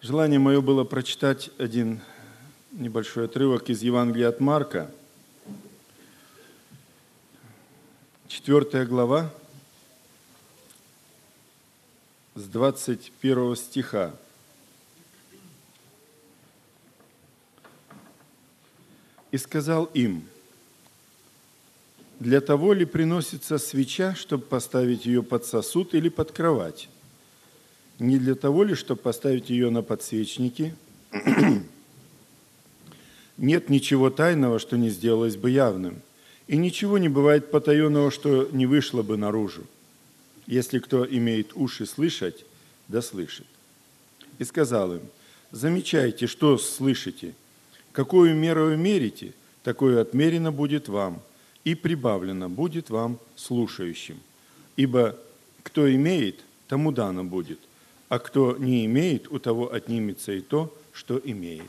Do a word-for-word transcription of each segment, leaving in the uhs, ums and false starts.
Желание мое было прочитать один небольшой отрывок из Евангелия от Марка, четвёртая глава, с двадцать первого стиха. «И сказал им: для того ли приносится свеча, чтобы поставить ее под сосуд или под кровать? Не для того ли, чтобы поставить ее на подсвечники? Нет ничего тайного, что не сделалось бы явным, и ничего не бывает потаенного, что не вышло бы наружу. Если кто имеет уши слышать, да слышит». И сказал им: замечайте, что слышите, какую меру мерите, такое отмерено будет вам, и прибавлено будет вам слушающим. Ибо кто имеет, тому дано будет, а кто не имеет, у того отнимется и то, что имеет.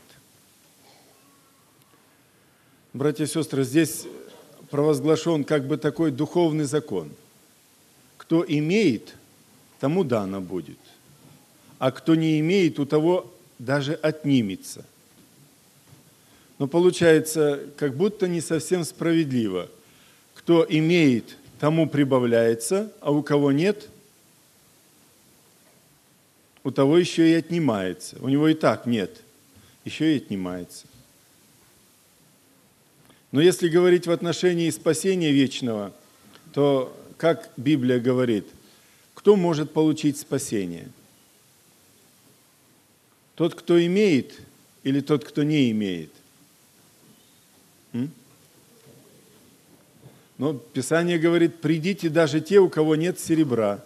Братья и сестры, здесь провозглашен как бы такой духовный закон. Кто имеет, тому дано будет, а кто не имеет, у того даже отнимется. Но получается, как будто не совсем справедливо. Кто имеет, тому прибавляется, а у кого нет, у того еще и отнимается. У него и так нет, еще и отнимается. Но если говорить в отношении спасения вечного, то, как Библия говорит, кто может получить спасение? Тот, кто имеет, или тот, кто не имеет? М? Но Писание говорит: придите даже те, у кого нет серебра.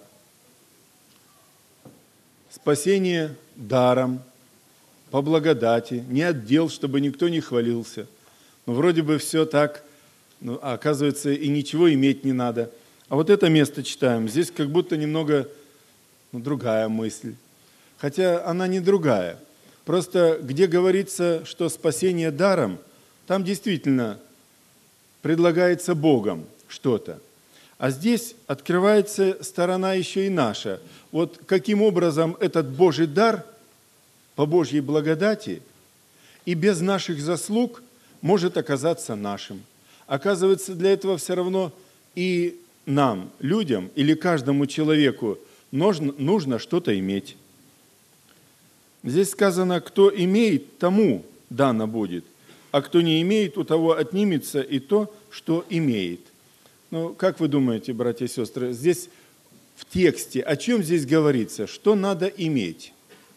Спасение даром, по благодати, не от дел, чтобы никто не хвалился. Но вроде бы все так, ну, а оказывается, и ничего иметь не надо. А вот это место читаем, здесь как будто немного ну, другая мысль. Хотя она не другая. Просто где говорится, что спасение даром, там действительно предлагается Богом что-то. А здесь открывается сторона еще и наша. Вот каким образом этот Божий дар по Божьей благодати и без наших заслуг может оказаться нашим. Оказывается, для этого все равно и нам, людям, или каждому человеку нужно, нужно что-то иметь. Здесь сказано: кто имеет, тому дано будет, а кто не имеет, у того отнимется и то, что имеет. Ну, как вы думаете, братья и сестры, здесь в тексте о чем здесь говорится? Что надо иметь?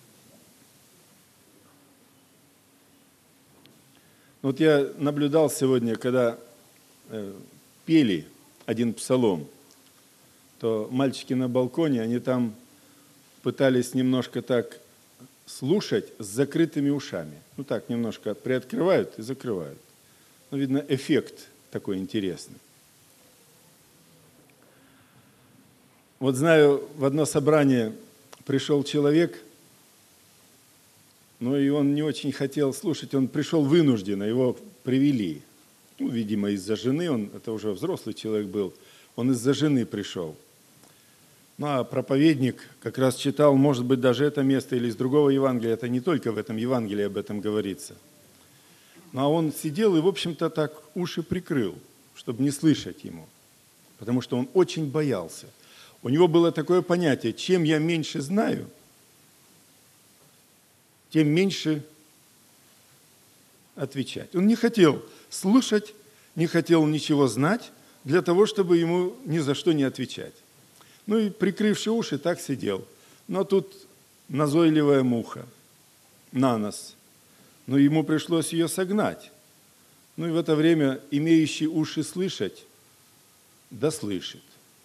Вот я наблюдал сегодня, когда э, пели один псалом, то мальчики на балконе, они там пытались немножко так слушать с закрытыми ушами. Ну так, немножко приоткрывают и закрывают. Ну, видно, эффект такой интересный. Вот знаю, в одно собрание пришел человек, ну и он не очень хотел слушать, он пришел вынужденно, его привели. Ну, видимо, из-за жены, он, это уже взрослый человек был, он из-за жены пришел. Ну, а проповедник как раз читал, может быть, даже это место или из другого Евангелия, это не только в этом Евангелии об этом говорится. Ну, а он сидел и, в общем-то, так уши прикрыл, чтобы не слышать ему, потому что он очень боялся. У него было такое понятие: чем я меньше знаю, тем меньше отвечать. Он не хотел слушать, не хотел ничего знать, для того, чтобы ему ни за что не отвечать. Ну и прикрывши уши, так сидел. Но тут назойливая муха на нос. Но ему пришлось ее согнать. Ну и в это время имеющий уши слышать, да слышит.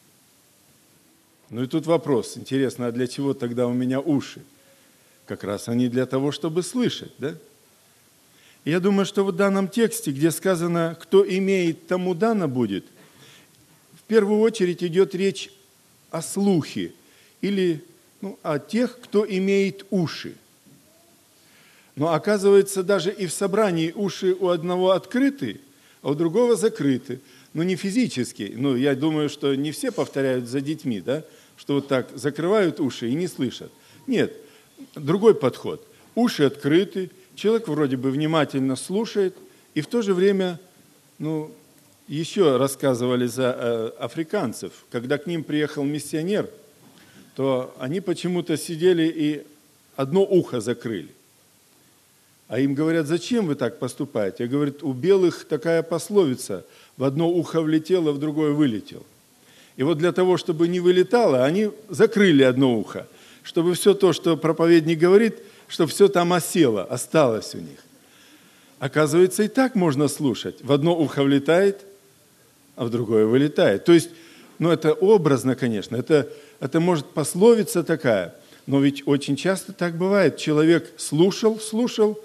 Ну и тут вопрос, интересно, а для чего тогда у меня уши? Как раз они для того, чтобы слышать, да? И я думаю, что в данном тексте, где сказано: кто имеет, тому дано будет, в первую очередь идет речь о слухе, или ну, о тех, кто имеет уши. Но оказывается, даже и в собрании уши у одного открыты, а у другого закрыты. Но не физически. Ну, я думаю, что не все повторяют за детьми, да, что вот так закрывают уши и не слышат. Нет, другой подход. уши открыты, человек вроде бы внимательно слушает, и в то же время, ну, еще рассказывали за э, африканцев, когда к ним приехал миссионер, то они почему-то сидели и одно ухо закрыли. А им говорят: зачем вы так поступаете? Я говорю: у белых такая пословица: в одно ухо влетело, в другое вылетело. И вот для того, чтобы не вылетало, они закрыли одно ухо, чтобы все то, что проповедник говорит, чтобы все там осело, осталось у них. Оказывается, и так можно слушать. В одно ухо влетает, а в другое вылетает. То есть, ну это образно, конечно, это, это может пословица такая, но ведь очень часто так бывает. Человек слушал, слушал,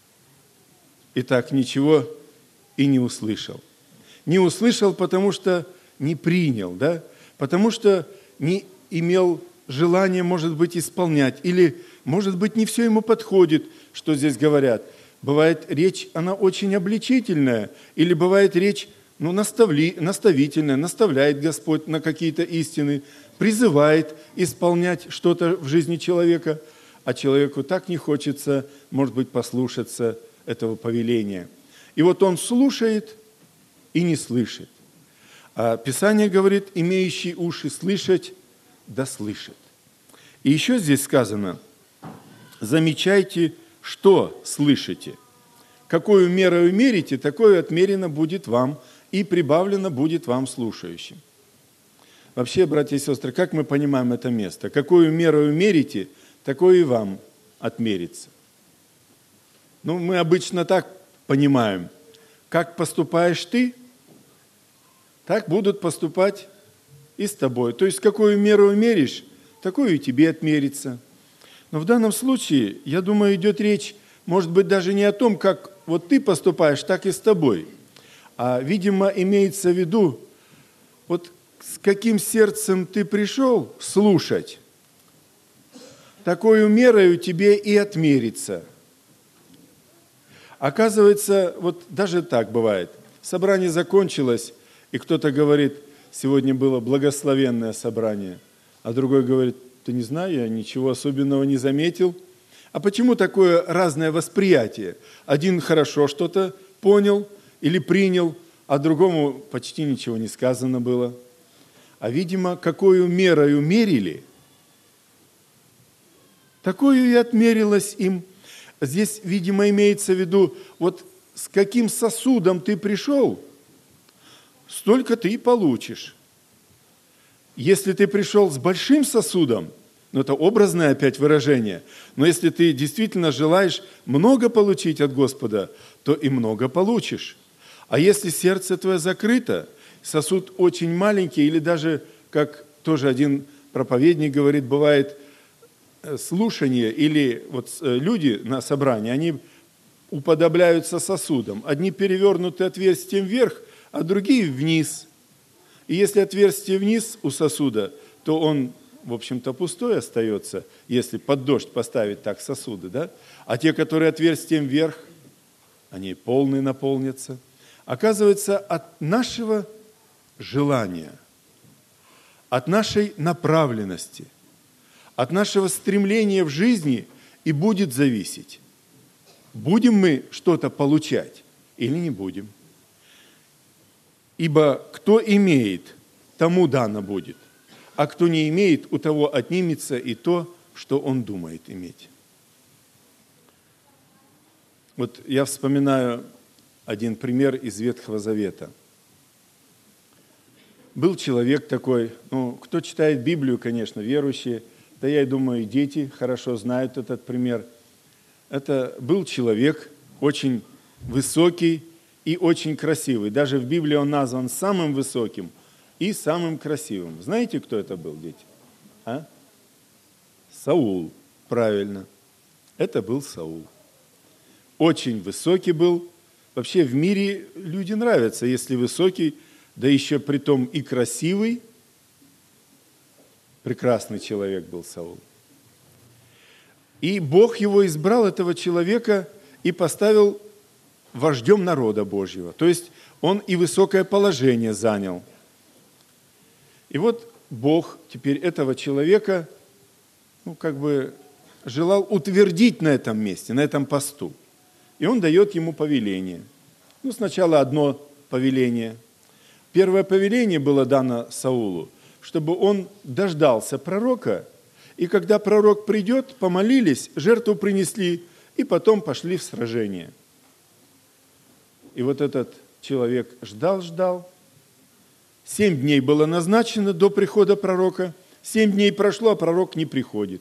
и так ничего и не услышал. Не услышал, потому что не принял, да? Потому что не имел желания, может быть, исполнять. Или, может быть, не все ему подходит, что здесь говорят. Бывает речь, она очень обличительная, или бывает речь, ну, наставли, наставительная, наставляет Господь на какие-то истины, призывает исполнять что-то в жизни человека, а человеку так не хочется, может быть, послушаться этого повеления. И вот он слушает и не слышит. А Писание говорит: имеющий уши слышать, да слышит. И еще здесь сказано: замечайте, что слышите. Какую меру мерите, такое отмерено будет вам, и прибавлено будет вам слушающим. Вообще, братья и сестры, как мы понимаем это место? Какую меру мерите, такое и вам отмерится. Ну, мы обычно так понимаем: как поступаешь ты, так будут поступать и с тобой. То есть, какую меру меришь, такую и тебе отмерится. Но в данном случае, я думаю, идет речь, может быть, даже не о том, как вот ты поступаешь, так и с тобой. А, видимо, имеется в виду, вот с каким сердцем ты пришел слушать, такой мерою тебе и отмерится. Оказывается, вот даже так бывает. Собрание закончилось, и кто-то говорит: сегодня было благословенное собрание. А другой говорит: ты не знаю, я ничего особенного не заметил. А почему такое разное восприятие? Один хорошо что-то понял или принял, а другому почти ничего не сказано было. А, видимо, какую мерою мерили, такую и отмерилось им. Здесь, видимо, имеется в виду, вот с каким сосудом ты пришел, столько ты и получишь. Если ты пришел с большим сосудом, ну это образное опять выражение, но если ты действительно желаешь много получить от Господа, то и много получишь. А если сердце твое закрыто, сосуд очень маленький, или даже, как тоже один проповедник говорит, бывает слушание, или вот люди на собрании, они уподобляются сосудам. Одни перевернуты отверстием вверх, а другие вниз. И если отверстие вниз у сосуда, то он, в общем-то, пустой остается, если под дождь поставить так сосуды, да? А те, которые отверстием вверх, они полные наполнятся. Оказывается, от нашего желания, от нашей направленности, от нашего стремления в жизни и будет зависеть, будем мы что-то получать или не будем. Ибо кто имеет, тому дано будет, а кто не имеет, у того отнимется и то, что он думает иметь. Вот я вспоминаю один пример из Ветхого Завета. Был человек такой, ну, кто читает Библию, конечно, верующие, да я и думаю, и дети хорошо знают этот пример. Это был человек очень высокий и очень красивый. Даже в Библии он назван самым высоким и самым красивым. Знаете, кто это был, дети? А? Саул, правильно. Это был Саул. Очень высокий был. Вообще в мире люди нравятся, если высокий, да еще притом и красивый. Прекрасный человек был Саул. И Бог его избрал, этого человека, и поставил вождем народа Божьего. То есть он и высокое положение занял. И вот Бог теперь этого человека, ну, как бы желал утвердить на этом месте, на этом посту. И он дает ему повеление. Ну, сначала одно повеление. Первое повеление было дано Саулу, чтобы он дождался пророка, и когда пророк придет, помолились, жертву принесли, и потом пошли в сражение. И вот этот человек ждал-ждал. Семь дней было назначено до прихода пророка. Семь дней прошло, а пророк не приходит.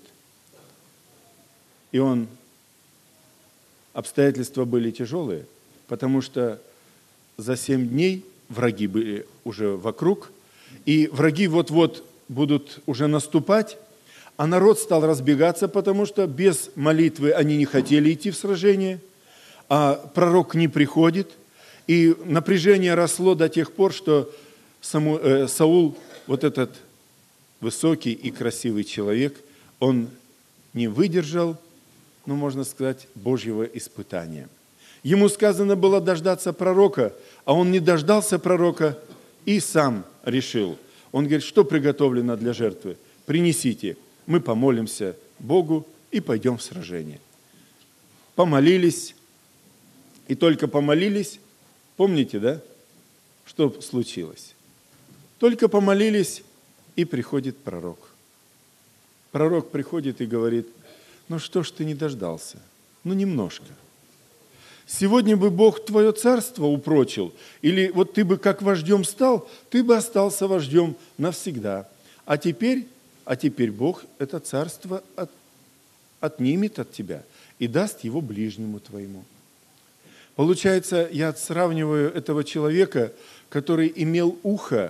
И он... Обстоятельства были тяжелые, потому что за семь дней враги были уже вокруг, и враги вот-вот будут уже наступать, а народ стал разбегаться, потому что без молитвы они не хотели идти в сражение, а пророк не приходит, и напряжение росло до тех пор, что Саму, э, Саул, вот этот высокий и красивый человек, он не выдержал, ну, можно сказать, Божьего испытания. Ему сказано было дождаться пророка, а он не дождался пророка и сам решил. Он говорит, что приготовлено для жертвы? Принесите, мы помолимся Богу и пойдем в сражение. Помолились, и только помолились, помните, да, что случилось? Только помолились, и приходит пророк. Пророк приходит и говорит, ну что ж ты не дождался? Ну немножко. Сегодня бы Бог твое царство упрочил, или вот ты бы как вождем стал, ты бы остался вождем навсегда. А теперь, а теперь Бог это царство от, отнимет от тебя и даст его ближнему твоему. Получается, я сравниваю этого человека, который имел ухо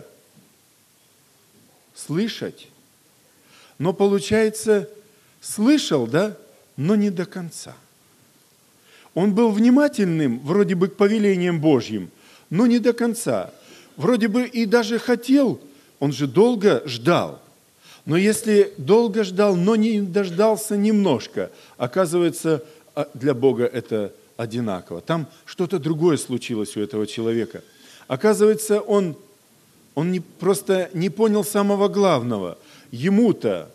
слышать, но получается, слышал, да, но не до конца. Он был внимательным, вроде бы, к повелениям Божьим, но не до конца. Вроде бы и даже хотел, он же долго ждал. Но если долго ждал, но не дождался немножко, оказывается, для Бога это одинаково. Там что-то другое случилось у этого человека. Оказывается, он, он не, просто не понял самого главного. Ему-то,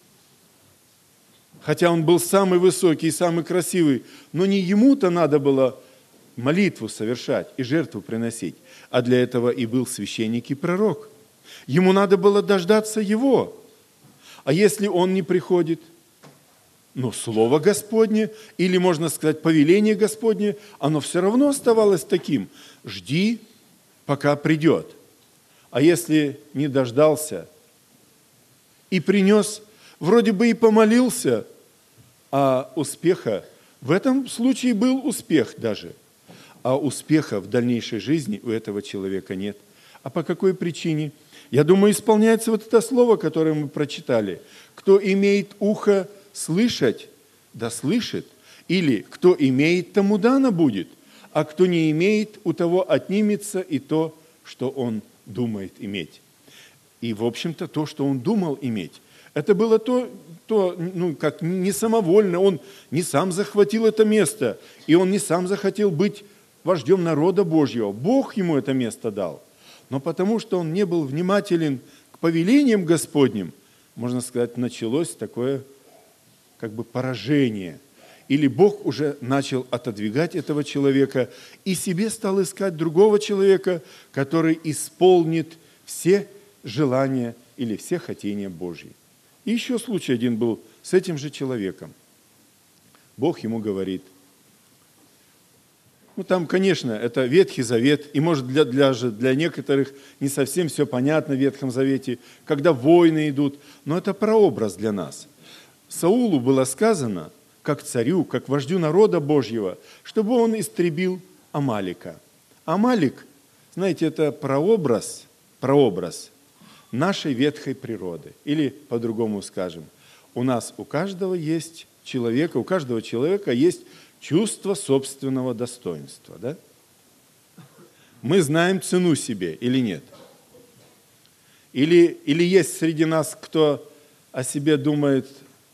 хотя он был самый высокий и самый красивый, но не ему-то надо было молитву совершать и жертву приносить, а для этого и был священник и пророк. Ему надо было дождаться его. А если он не приходит, ну, Слово Господне, или, можно сказать, повеление Господне, оно все равно оставалось таким. Жди, пока придет. А если не дождался и принес, вроде бы и помолился, а успеха, в этом случае был успех даже, а успеха в дальнейшей жизни у этого человека нет. А по какой причине? Я думаю, исполняется вот это слово, которое мы прочитали. Кто имеет ухо слышать, да слышит, или кто имеет, тому дано будет, а кто не имеет, у того отнимется и то, что он думает иметь. И, в общем-то, то, что он думал иметь, это было то, то, ну, как не самовольно, он не сам захватил это место, и он не сам захотел быть вождем народа Божьего. Бог ему это место дал. Но потому что он не был внимателен к повелениям Господним, можно сказать, началось такое как бы поражение. Или Бог уже начал отодвигать этого человека и себе стал искать другого человека, который исполнит все желания или все хотения Божьи. И еще случай один был с этим же человеком. Бог ему говорит, ну там, конечно, это Ветхий Завет, и может для, для, для некоторых не совсем все понятно в Ветхом Завете, когда войны идут, но это прообраз для нас. Саулу было сказано, как царю, как вождю народа Божьего, чтобы он истребил Амалика. Амалик, знаете, это прообраз, прообраз нашей ветхой природы. Или по-другому скажем, у нас у каждого есть человека, у каждого человека есть чувство собственного достоинства. Да? Мы знаем цену себе или нет? Или, или есть среди нас, кто о себе думает,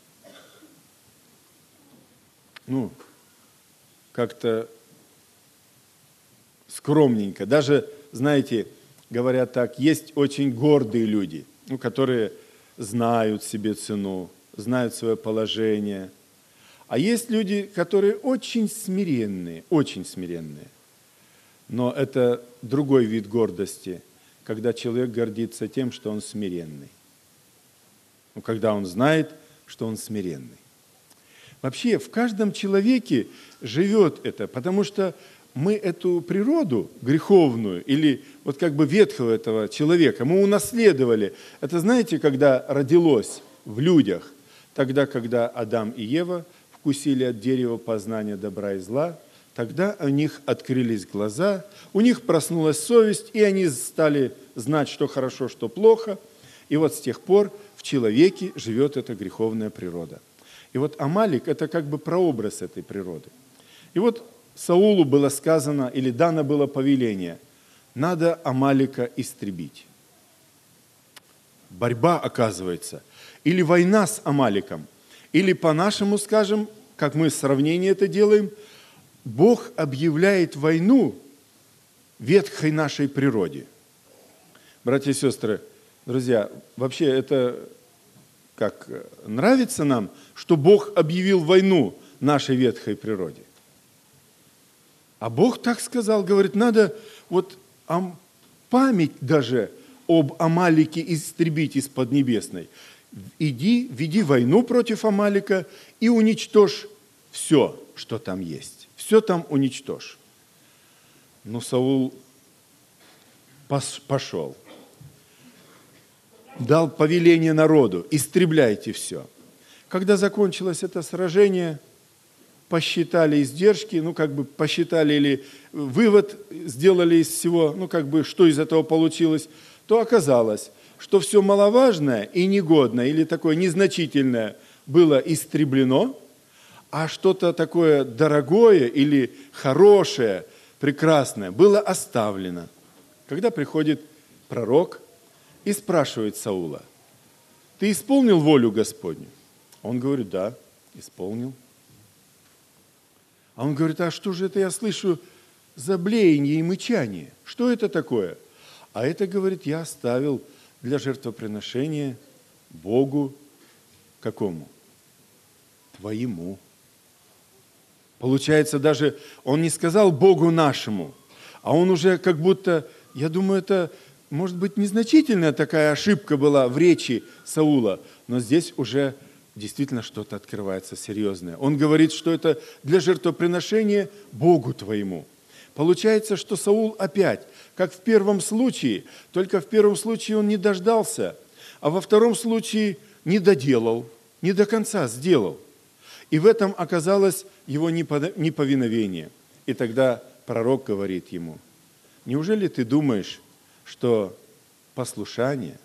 ну, как-то скромненько. Даже, знаете, говорят так, есть очень гордые люди, ну, которые знают себе цену, знают свое положение, А есть люди, которые очень смиренные, очень смиренные. Но это другой вид гордости, когда человек гордится тем, что он смиренный. Ну, когда он знает, что он смиренный. Вообще, в каждом человеке живет это, потому что мы эту природу греховную или вот как бы ветхого этого человека, мы унаследовали. Это знаете, когда родилось в людях, тогда, когда Адам и Ева вкусили от дерева познания добра и зла, тогда у них открылись глаза, у них проснулась совесть, и они стали знать, что хорошо, что плохо. И вот с тех пор в человеке живет эта греховная природа. И вот Амалик – это как бы прообраз этой природы. И вот Саулу было сказано, или дано было повеление, надо Амалика истребить. Борьба, оказывается, или война с Амаликом, или по-нашему скажем, как мы сравнение это делаем, Бог объявляет войну ветхой нашей природе. Братья и сестры, друзья, вообще это как нравится нам, что Бог объявил войну нашей ветхой природе. А Бог так сказал, говорит, надо вот память даже об Амалике истребить из Поднебесной. Иди, веди войну против Амалика и уничтожь все, что там есть. Все там уничтожь. Но Саул пошел. Дал повеление народу, истребляйте все. Когда закончилось это сражение, посчитали издержки, ну как бы посчитали или вывод сделали из всего, ну как бы что из этого получилось, то оказалось, что все маловажное и негодное или такое незначительное было истреблено, а что-то такое дорогое или хорошее, прекрасное было оставлено. Когда приходит пророк и спрашивает Саула, ты исполнил волю Господню? Он говорит, да, исполнил. А он говорит, а что же это я слышу за блеяние и мычание? Что это такое? А это, говорит, я оставил для жертвоприношения Богу какому? Твоему. Получается, даже он не сказал Богу нашему, а он уже как будто, я думаю, это, может быть, незначительная такая ошибка была в речи Саула, но здесь уже действительно что-то открывается серьезное. Он говорит, что это для жертвоприношения Богу твоему. Получается, что Саул опять, как в первом случае, только в первом случае он не дождался, а во втором случае не доделал, не до конца сделал. И в этом оказалось его неповиновение. И тогда пророк говорит ему, неужели ты думаешь, что послушание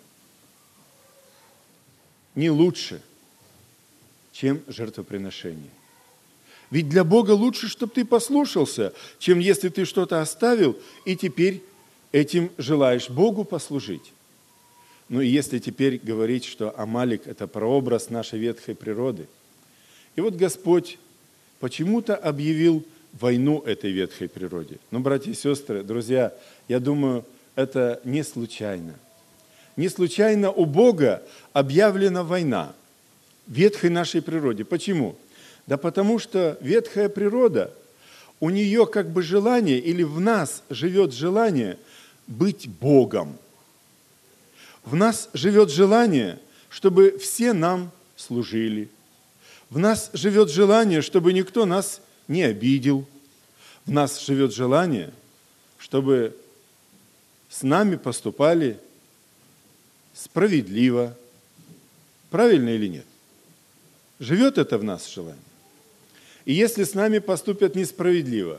не лучше, чем жертвоприношение? Ведь для Бога лучше, чтобы ты послушался, чем если ты что-то оставил, и теперь этим желаешь Богу послужить. Ну и если теперь говорить, что Амалик – это прообраз нашей ветхой природы, и вот Господь почему-то объявил войну этой ветхой природе. Но, братья и сестры, друзья, я думаю, это не случайно. Не случайно у Бога объявлена война ветхой нашей природе. Почему? Да потому что ветхая природа, у нее как бы желание, или в нас живет желание быть Богом. В нас живет желание, чтобы все нам служили. В нас живет желание, чтобы никто нас не обидел. В нас живет желание, чтобы с нами поступали справедливо. Правильно или нет? Живет это в нас желание. И если с нами поступят несправедливо,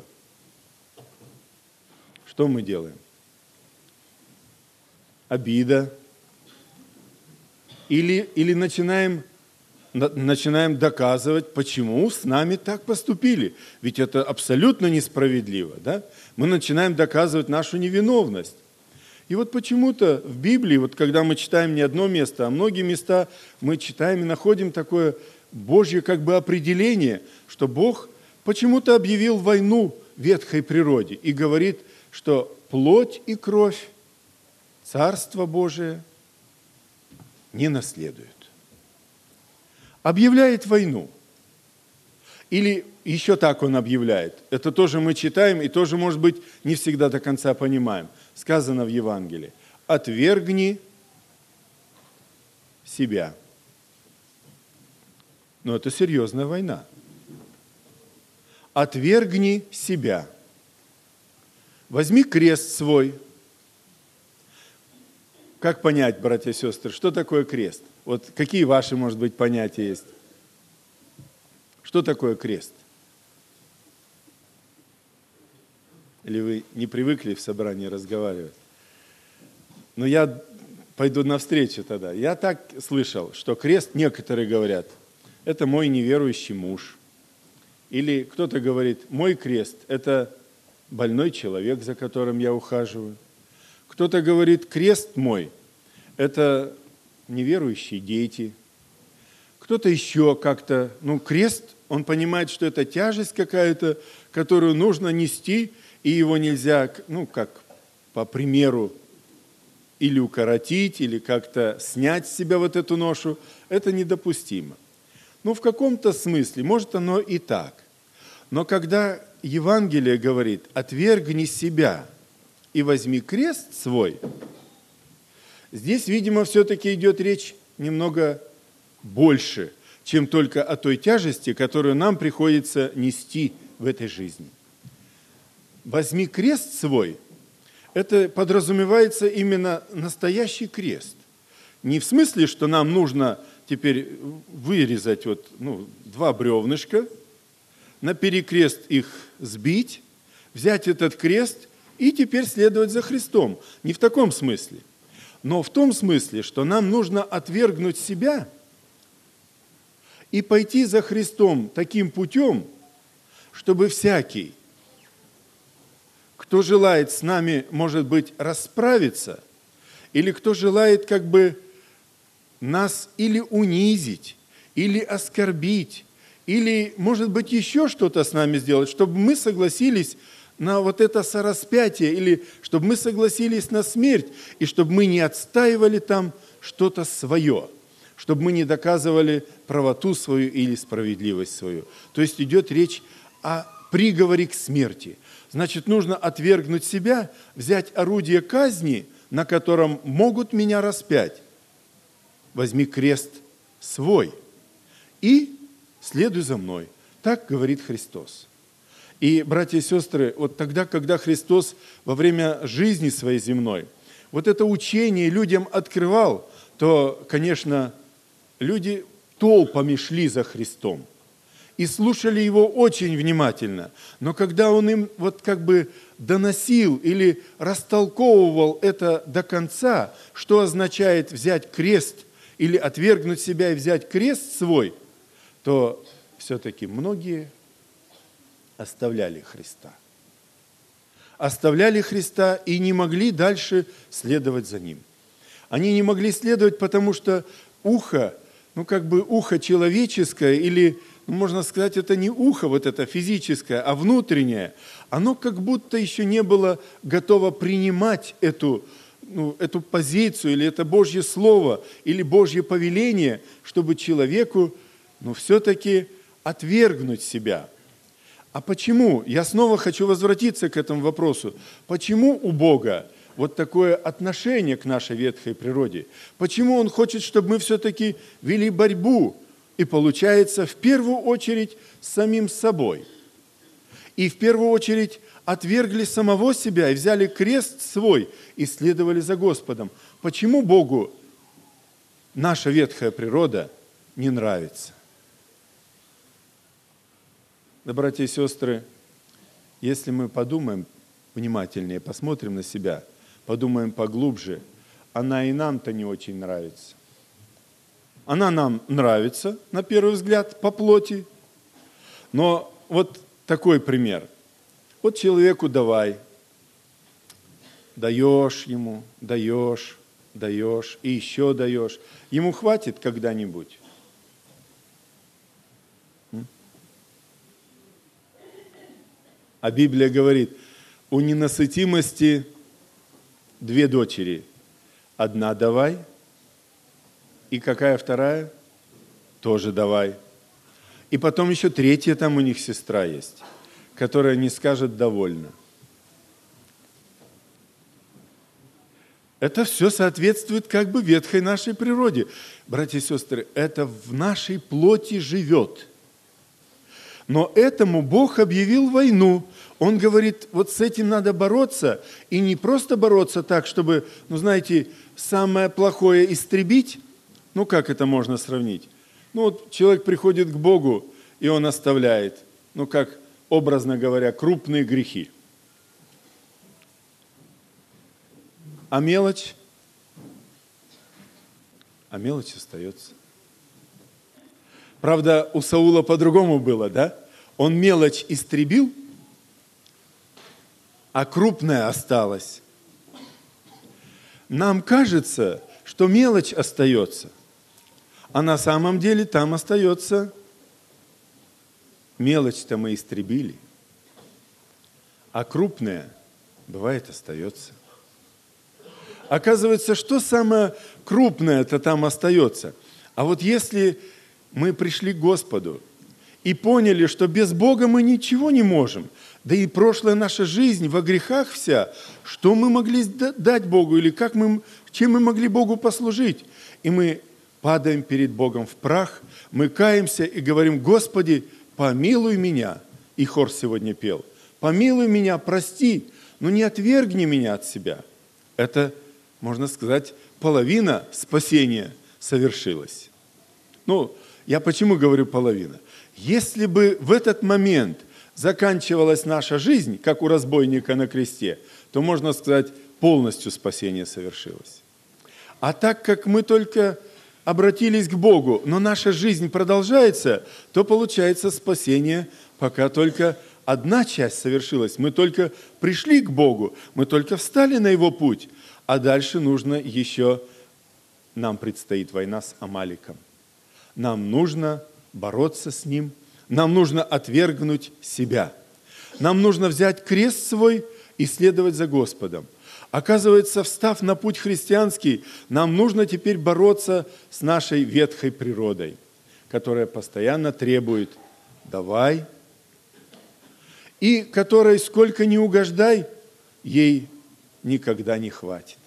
что мы делаем? Обида. Или, или начинаем, начинаем доказывать, почему с нами так поступили. Ведь это абсолютно несправедливо. Да? Мы начинаем доказывать нашу невиновность. И вот почему-то в Библии, вот когда мы читаем не одно место, а многие места мы читаем и находим такое Божье как бы определение, что Бог почему-то объявил войну ветхой природе и говорит, что плоть и кровь Царство Божие не наследуют. Объявляет войну. Или еще так он объявляет. Это тоже мы читаем и тоже, может быть, не всегда до конца понимаем. Сказано в Евангелии: «Отвергни себя». Но это серьезная война. «Отвергни себя». Возьми крест свой. Как понять, братья и сестры, что такое крест? Вот какие ваши, может быть, понятия есть? Что такое крест? Или вы не привыкли в собрании разговаривать? Но я пойду навстречу тогда. Я так слышал, что крест, некоторые говорят, это мой неверующий муж. Или кто-то говорит, мой крест – это больной человек, за которым я ухаживаю. Кто-то говорит, крест мой – это неверующие дети. Кто-то еще как-то, ну, крест, он понимает, что это тяжесть какая-то, которую нужно нести, и его нельзя, ну, как по примеру, или укоротить, или как-то снять с себя вот эту ношу. Это недопустимо. Ну, в каком-то смысле, может, оно и так. Но когда Евангелие говорит, отвергни себя и возьми крест свой, здесь, видимо, все-таки идет речь немного больше, чем только о той тяжести, которую нам приходится нести в этой жизни. Возьми крест свой, это подразумевается именно настоящий крест. Не в смысле, что нам нужно теперь вырезать вот, ну, два бревнышка, на перекрест их сбить, взять этот крест и теперь следовать за Христом. Не в таком смысле, но в том смысле, что нам нужно отвергнуть себя и пойти за Христом таким путем, чтобы всякий, кто желает с нами, может быть, расправиться, или кто желает как бы нас или унизить, или оскорбить, или, может быть, еще что-то с нами сделать, чтобы мы согласились на вот это сораспятие, или чтобы мы согласились на смерть, и чтобы мы не отстаивали там что-то свое, чтобы мы не доказывали правоту свою или справедливость свою. То есть идет речь о приговоре к смерти. Значит, нужно отвергнуть себя, взять орудие казни, на котором могут меня распять. Возьми крест свой и следуй за мной. Так говорит Христос. И, братья и сестры, вот тогда, когда Христос во время жизни своей земной вот это учение людям открывал, то, конечно, люди толпами шли за Христом и слушали Его очень внимательно. Но когда Он им вот как бы доносил или растолковывал это до конца, что означает взять крест или отвергнуть себя и взять крест свой, то все-таки многие оставляли Христа. Оставляли Христа и не могли дальше следовать за Ним. Они не могли следовать, потому что ухо, ну как бы ухо человеческое, или, ну, можно сказать, это не ухо вот это физическое, а внутреннее, оно как будто еще не было готово принимать эту, ну, эту позицию, или это Божье Слово, или Божье повеление, чтобы человеку, ну, все-таки отвергнуть себя. А почему? Я снова хочу возвратиться к этому вопросу. Почему у Бога вот такое отношение к нашей ветхой природе? Почему Он хочет, чтобы мы все-таки вели борьбу? И получается, в первую очередь, с самим собой. И в первую очередь отвергли самого себя и взяли крест свой и следовали за Господом. Почему Богу наша ветхая природа не нравится? Да, братья и сестры, если мы подумаем внимательнее, посмотрим на себя, подумаем поглубже, она и нам-то не очень нравится. Она нам нравится, на первый взгляд, по плоти. Но вот такой пример. Вот человеку давай, даешь ему, даешь, даешь и еще даешь. Ему хватит когда-нибудь? А Библия говорит, у ненасытимости две дочери. Одна давай, и какая вторая? Тоже давай. И потом еще третья там у них сестра есть, которая не скажет «довольно». Это все соответствует как бы ветхой нашей природе. Братья и сестры, это в нашей плоти живет. Но этому Бог объявил войну. Он говорит, вот с этим надо бороться. И не просто бороться так, чтобы, ну знаете, самое плохое истребить. Ну как это можно сравнить? Ну вот человек приходит к Богу, и он оставляет, ну как, образно говоря, крупные грехи. А мелочь? А мелочь остается. Правда, у Саула по-другому было, да? Он мелочь истребил, а крупная осталась. Нам кажется, что мелочь остается, а на самом деле там остается мелочь-то мы истребили, а крупная, бывает, остается. Оказывается, что самое крупное-то там остается? А вот если мы пришли к Господу и поняли, что без Бога мы ничего не можем, да и прошлая наша жизнь во грехах вся, что мы могли дать Богу или как мы, чем мы могли Богу послужить? И мы падаем перед Богом в прах, мы каемся и говорим: Господи, помилуй меня. И хор сегодня пел: помилуй меня, прости, но не отвергни меня от себя. Это, можно сказать, половина спасения совершилась. Ну, я почему говорю половина? Если бы в этот момент заканчивалась наша жизнь, как у разбойника на кресте, то, можно сказать, полностью спасение совершилось. А так как мы только обратились к Богу, но наша жизнь продолжается, то получается спасение, пока только одна часть совершилась. Мы только пришли к Богу, мы только встали на Его путь, а дальше нужно еще, нам предстоит война с Амаликом. Нам нужно бороться с ним, нам нужно отвергнуть себя. Нам нужно взять крест свой и следовать за Господом. Оказывается, встав на путь христианский, нам нужно теперь бороться с нашей ветхой природой, которая постоянно требует «давай», и которой сколько ни угождай, ей никогда не хватит.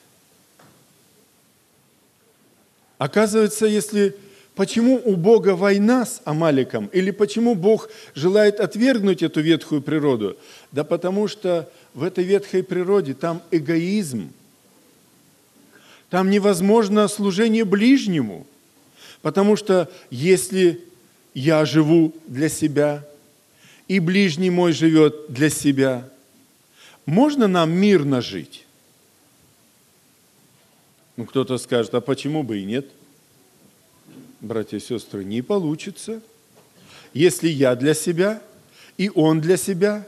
Оказывается, если почему у Бога война с Амаликом, или почему Бог желает отвергнуть эту ветхую природу? Да потому что в этой ветхой природе там эгоизм, там невозможно служение ближнему, потому что если я живу для себя, и ближний мой живет для себя, можно нам мирно жить? Ну, кто-то скажет, а почему бы и нет? Братья и сестры, не получится. Если я для себя, и он для себя.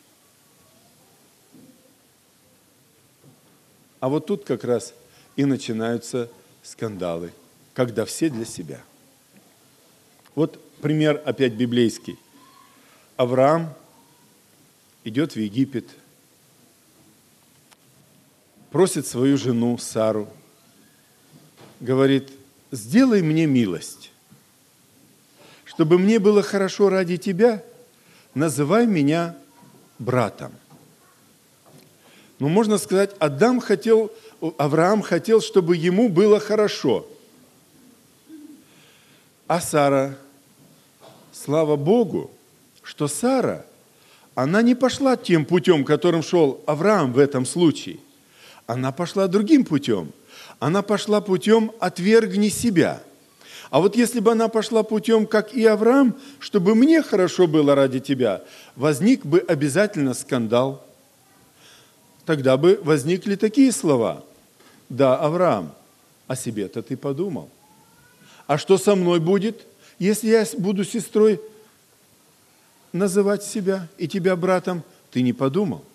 А вот тут как раз и начинаются скандалы, когда все для себя. Вот пример опять библейский. Авраам идет в Египет, просит свою жену Сару, говорит: сделай мне милость, чтобы мне было хорошо ради тебя, называй меня братом. Ну, можно сказать, Адам хотел, Авраам хотел, чтобы ему было хорошо. А Сара, слава Богу, что Сара, она не пошла тем путем, которым шел Авраам в этом случае. Она пошла другим путем. Она пошла путем «отвергни себя». А вот если бы она пошла путем, как и Авраам, чтобы мне хорошо было ради тебя, возник бы обязательно скандал. Тогда бы возникли такие слова: да, Авраам, о себе-то ты подумал. А что со мной будет, если я буду сестрой называть себя и тебя братом? Ты не подумал.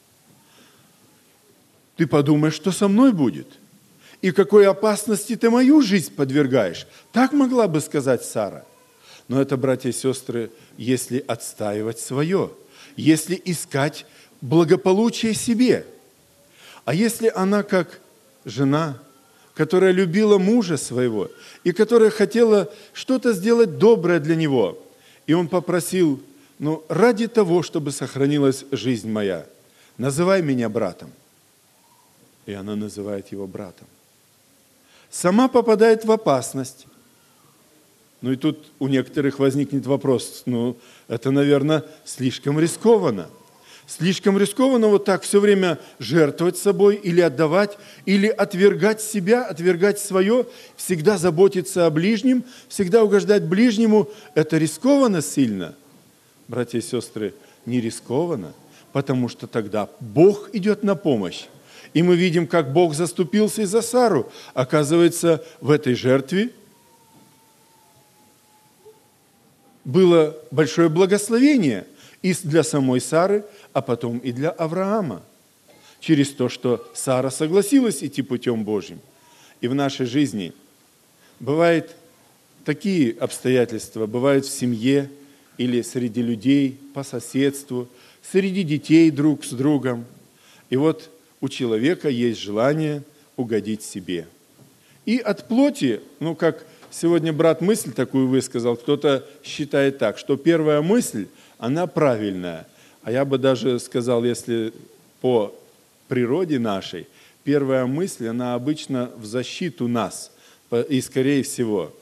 Ты подумаешь, что со мной будет. И какой опасности ты мою жизнь подвергаешь. Так могла бы сказать Сара. Но это, братья и сестры, если отстаивать свое, если искать благополучие себе. А если она как жена, которая любила мужа своего и которая хотела что-то сделать доброе для него, И он попросил, ну, ради того, чтобы сохранилась жизнь моя, называй меня братом. И она называет его братом. Сама попадает в опасность. Ну и тут у некоторых возникнет вопрос, ну, это, наверное, слишком рискованно. Слишком рискованно вот так все время жертвовать собой или отдавать, или отвергать себя, отвергать свое, всегда заботиться о ближнем, всегда угождать ближнему. Это рискованно сильно. Братья и сестры, не рискованно, потому что тогда Бог идет на помощь. И мы видим, как Бог заступился и за Сару. Оказывается, в этой жертве было большое благословение и для самой Сары, а потом и для Авраама, через то, что Сара согласилась идти путем Божьим. И в нашей жизни бывают такие обстоятельства, бывают в семье или среди людей, по соседству, среди детей друг с другом. И вот у человека есть желание угодить себе. И от плоти, ну как сегодня брат мысль такую высказал, кто-то считает так, что первая мысль, она правильная. А я бы даже сказал, если по природе нашей, первая мысль, она обычно в защиту нас. И, скорее всего,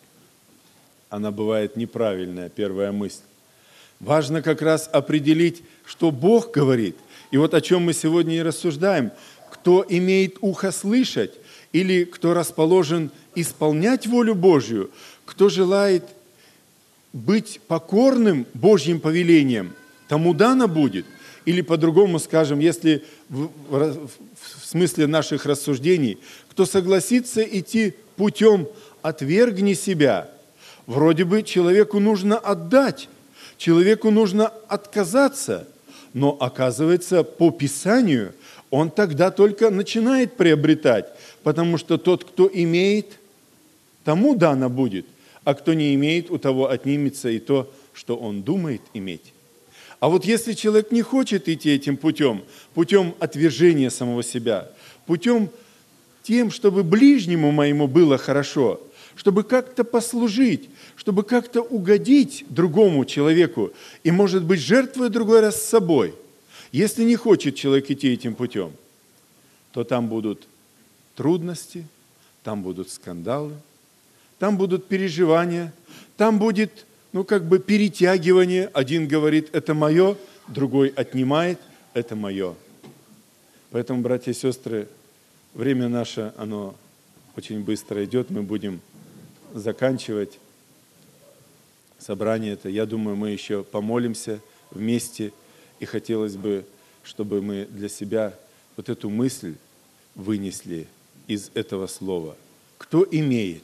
она бывает неправильная, первая мысль. Важно как раз определить, что Бог говорит. И вот о чем мы сегодня и рассуждаем. Кто имеет ухо слышать, или кто расположен исполнять волю Божью, кто желает быть покорным Божьим повелениям, тому дано будет. Или по-другому скажем, если в, в, в смысле наших рассуждений, кто согласится идти путем «отвергни себя», вроде бы человеку нужно отдать, человеку нужно отказаться, но оказывается, по Писанию он тогда только начинает приобретать, потому что тот, кто имеет, тому дано будет, а кто не имеет, у того отнимется и то, что он думает иметь. А вот если человек не хочет идти этим путем, путем отвержения самого себя, путем тем, чтобы ближнему моему было хорошо, чтобы как-то послужить, чтобы как-то угодить другому человеку и, может быть, жертвуя другой раз с собой. Если не хочет человек идти этим путем, то там будут трудности, там будут скандалы, там будут переживания, там будет, ну, как бы перетягивание. Один говорит, это мое, другой отнимает, это мое. Поэтому, братья и сестры, время наше, оно очень быстро идет, мы будем заканчивать собрание это. Я думаю, мы еще помолимся вместе, и хотелось бы, чтобы мы для себя вот эту мысль вынесли из этого слова. Кто имеет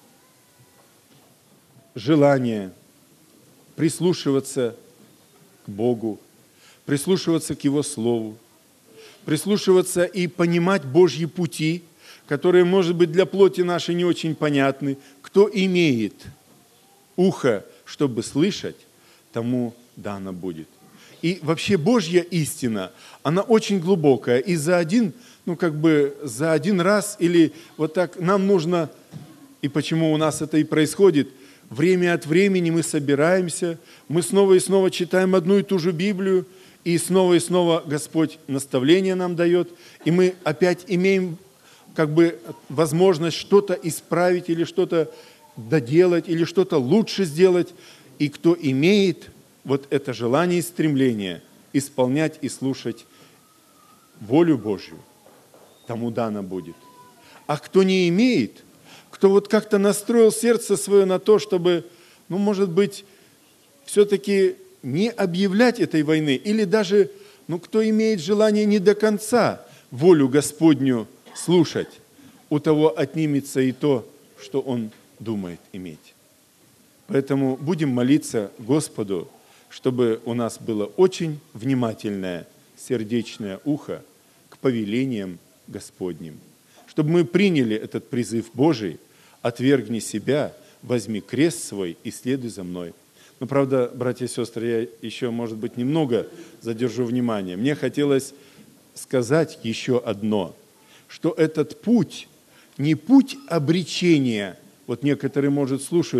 желание прислушиваться к Богу, прислушиваться к Его Слову, прислушиваться и понимать Божьи пути, которые, может быть, для плоти нашей не очень понятны. Кто имеет ухо, чтобы слышать, тому дано будет. И вообще Божья истина, она очень глубокая. И за один, ну как бы за один раз или вот так нам нужно, и почему у нас это и происходит, время от времени мы собираемся, мы снова и снова читаем одну и ту же Библию, и снова и снова Господь наставление нам дает, и мы опять имеем как бы возможность что-то исправить или что-то доделать, или что-то лучше сделать. И кто имеет вот это желание и стремление исполнять и слушать волю Божью, тому дано будет. А кто не имеет, кто вот как-то настроил сердце свое на то, чтобы, ну, может быть, все-таки не объявлять этой войны, или даже, ну, кто имеет желание не до конца волю Господню слушать, у того отнимется и то, что он думает иметь. Поэтому будем молиться Господу, чтобы у нас было очень внимательное сердечное ухо к повелениям Господним, чтобы мы приняли этот призыв Божий: «Отвергни себя, возьми крест свой и следуй за мной». Но, правда, братья и сестры, я еще, может быть, немного задержу внимание. Мне хотелось сказать еще одно, что этот путь не путь обречения. Вот некоторые, может, слушают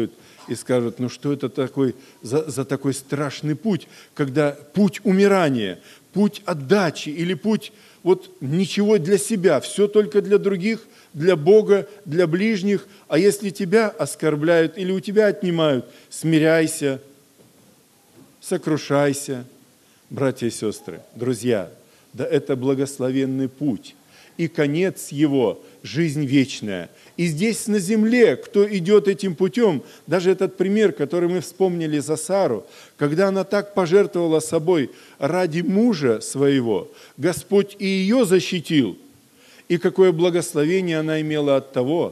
и скажут, ну что это такой, за, за такой страшный путь, когда путь умирания, путь отдачи или путь вот ничего для себя, все только для других, для Бога, для ближних, а если тебя оскорбляют или у тебя отнимают, смиряйся, сокрушайся. Братья и сестры, друзья, да это благословенный путь, и конец его – жизнь вечная. И здесь на земле, кто идет этим путем, даже этот пример, который мы вспомнили за Сару, когда она так пожертвовала собой ради мужа своего, Господь и ее защитил. И какое благословение она имела от того,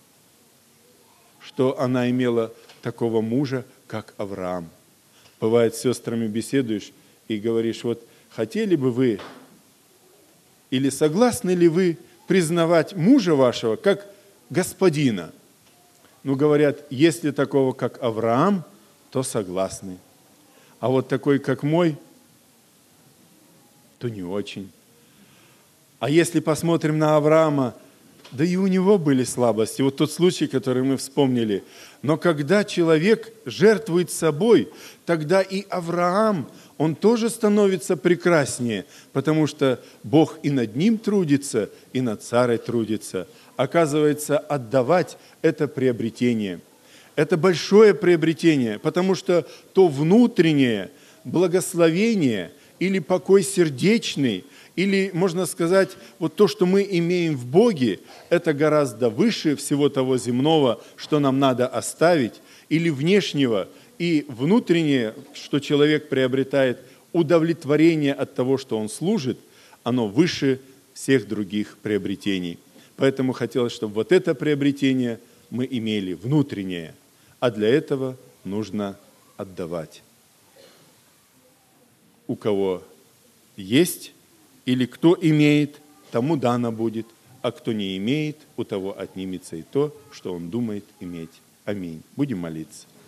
что она имела такого мужа, как Авраам. Бывает, с сестрами беседуешь и говоришь, вот хотели бы вы или согласны ли вы признавать мужа вашего как господина? Ну, говорят, если такого, как Авраам, то согласны. А вот такой, как мой, то не очень. А если посмотрим на Авраама, да и у него были слабости. Вот тот случай, который мы вспомнили. Но когда человек жертвует собой, тогда и Авраам, он тоже становится прекраснее, потому что Бог и над ним трудится, и над Сарой трудится. Оказывается, отдавать – это приобретение. Это большое приобретение, потому что то внутреннее благословение или покой сердечный, или, можно сказать, вот то, что мы имеем в Боге, это гораздо выше всего того земного, что нам надо оставить, или внешнего, и внутреннее, что человек приобретает, удовлетворение от того, что он служит, оно выше всех других приобретений. Поэтому хотелось, чтобы вот это приобретение мы имели внутреннее, а для этого нужно отдавать. У кого есть или кто имеет, тому дано будет, а кто не имеет, у того отнимется и то, что он думает иметь. Аминь. Будем молиться.